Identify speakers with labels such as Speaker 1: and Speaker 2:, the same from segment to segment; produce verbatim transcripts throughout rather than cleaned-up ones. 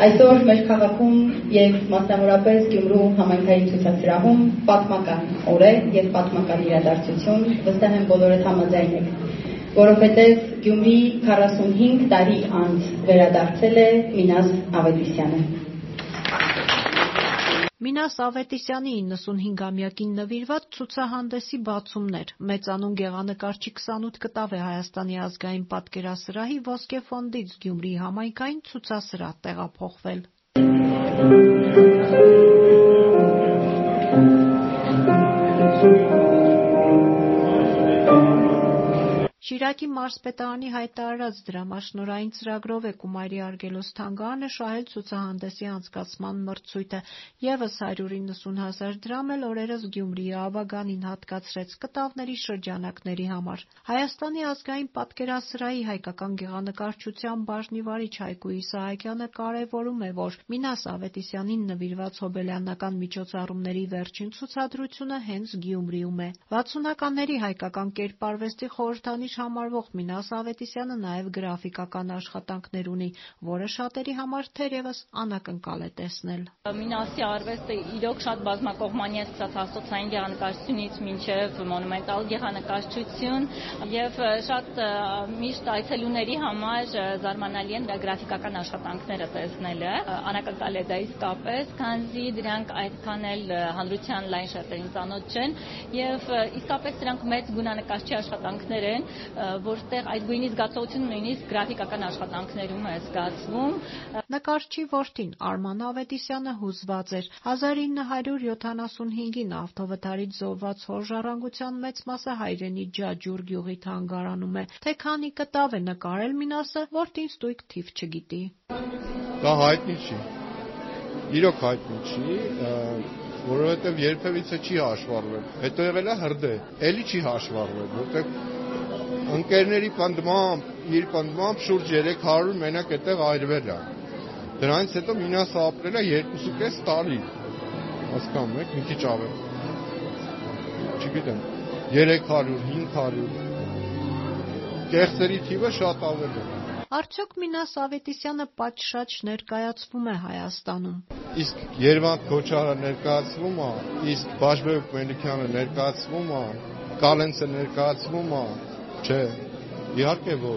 Speaker 1: Այսօր մեր քաղաքում եւ մասնավորապես Գյումրու համայնքային ցուցասրահում պատմական օր է եւ պատմական իրադարձություն, վստահ եմ բոլորդ համաձայն եք, որովհետեւ Գյումրի քառասունհինգ տարի անց վերադարձել է Մինաս Ավետիսյանը։
Speaker 2: Մինաս Ավետիսյանի իննսունհինգամյակին նվիրված ցուցահանդեսի բացումներ։ Մեծանուն գեղանկարչի քսանութ կտավ է Հայաստանի ազգային պատկերասրահի ոսկե ֆոնդից Գյումրի համայնքային ցուցասրահ տեղափոխվել։ Շիրակի մարզպետարանի հայտարարած դրամաշնորհային ծրագրով է Կումայրի Արգելոս թանգարանը շահել ցուցահանդեսի անցկացման մրցույթը, ևս հարյուր իննսուն հազար դրամ էլ օրերս Գյումրիի Աբագանին հատկացրեց կտավների շրջանակների համար։ Հայաստանի ազգային պատկերասրահի հայկական գեղանկարչության բաժնի վարիչ Հայկու Իսահակյանը կարևորում է, որ Մինաս Ավետիսյանին նվիրված հոբելյանական միջոցառումների վերջին ցուցադրությունը հենց Գյումրիում է։ վաթսունականների հայկական կերպարվեստի խորհրդանիշ համարվող Մինաս Ավետիսյանը նաև գրաֆիկական աշխատանքներ ունի, որը շատերի համար թերևս անակնկալ է տեսնել։
Speaker 3: Մինասի արվեստը իրոք շատ բազմակողմանի է, սկսած աստոցային գեղանկարչությունից մինչև մոնումենտալ գեղանկարչություն, եւ շատ միշտ այցելուների համար զարմանալի են նրա գրաֆիկական աշխատանքները տեսնելը։ Անակնկալ է դա իսկապես, քանզի դրանք այդքան էլ հանրության լայն շերտերին ծանոթ չեն, եւ իսկապես դրանք մեծ գունանկարչի աշխատանքներ են, որտեղ այդ գույնի զգացողությունը նույնիսկ գրաֆիկական աշխատանքներում է զգացվում։
Speaker 2: Նկարչի որդին Արման Ավետիսյանը հուզված էր։ հազար ինը հարյուր յոթանասունհինգին ավտովթարից զոհված հոր ժառանգության մեծ մասը հայրենի Ջաջուր գյուղի թանգարանում է։ Թե քանի կտավ է նկարել Մինասը, որդին ստույգ թիվ չգիտի։
Speaker 4: Դա հայտնի չի։ Իրոք հայտնի չի, որովհետև երբևիցե չի հաշվառվել։ Հետո եղել է հրդե, էլի չի հաշվառվել, որտեղ ընկերների պնդմամբ, իր պնդմամբ շուրջ երեք հարյուր մենակ այդտեղ այրվել է։ Դրանից հետո Մինասը ապրել է երկուսուկես տարի։ Հասկանում եք, մի քիչ ավել։ Չգիտեմ, երեք հարյուր, հինգ հարյուր։ Կեղծերի թիվը շատ ավել է։
Speaker 2: Արդյոք Մինաս Ավետիսյանը պատշաճ ներկայացվում է Հայաստանում։
Speaker 4: Իսկ Երվանդ Քոչարը ներկայացվում է, իսկ Բաշբեկ Մելիքյանը ներկայացվում է, Կալենցը ներկայացվում է, չէ, իհարկե ոչ,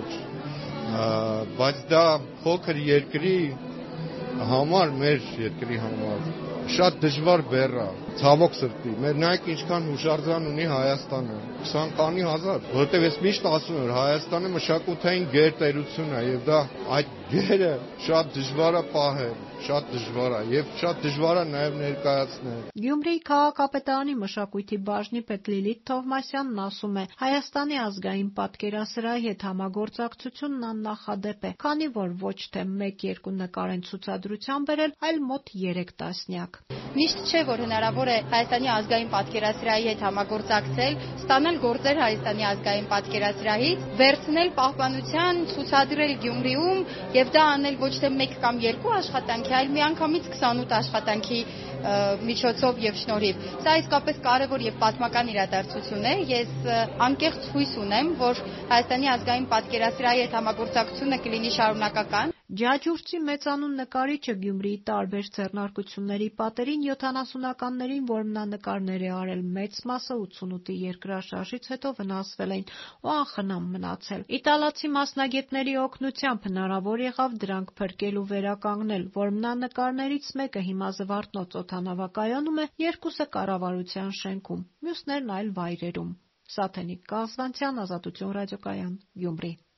Speaker 4: բայց դա փոքր երկրի համար, մեր երկրի համար շատ դժվար բեռ է, ցավոք սրտի։ Մեր նայեք ինչքան հուշարձան ունի Հայաստանը, քսան քանի հազար, որովհետև ես միշտ ասում եմ, Հայաստանը մշակութային գերտերություն է եւ դա այդ գերը շատ դժվար է պահել, շատ դժվար է եւ շատ դժվար է նաեւ ներկայացնել։
Speaker 2: Գյումրիի քաղաքապետարանի մշակույթի բաժնի պետ Լիլիթ Թովմասյանն ասում է, Հայաստանի ազգային պատկերասրահի հետ համագործակցությունն աննախադեպ է, քանի որ ոչ թե մեկ-երկու նկար են ցուցադրության բերել, այլ մոտ երեք տասնյակ։
Speaker 5: Միշտ չէ, որ հնարավոր է Հայաստանի ազգային պատկերասրահի հետ համագործակցել, ստանալ գործեր Հայաստանի ազգային պատկերասրահից, վերցնել պահպանության, ցուցադրել Գյումրիում եւ դա անել ոչ թե մեկ կամ երկու աշխատանքի, այլ միանգամից քսանութ աշխատանքի միջոցով եւ շնորհիվ։ Սա իսկապես կարևոր եւ պատմական իրադարձություն է։ Ես անկեղծ հույս ունեմ, որ Հայաստանի ազգային պատկերասրահի հետ համագործակցությունը կլինի շարունակական։
Speaker 2: Ջաջուրցի մեծանուն նկարիչը Գյումրիի տարբեր ձեռնարկությունների պատերին յոթանասունականներին որմնանկարներ է արել, մեծ մասը ութսունութի երկրաշարժից հետո վնասվել էին ու անխնամ մնացել։ Իտալացի մասնագետների օգնությամբ հնարավոր եղավ դրանք փրկել ու վերականգնել։ Որմնանկարներից մեկը հիմա Զվարթնոց օդանավակայանում է, երկուսը կառավարության շենքում, մյուսներն այլ վայրերում։ Սաթենիկ Կազվանցյան, Ազատություն ռադիոկայան, Գյումրի։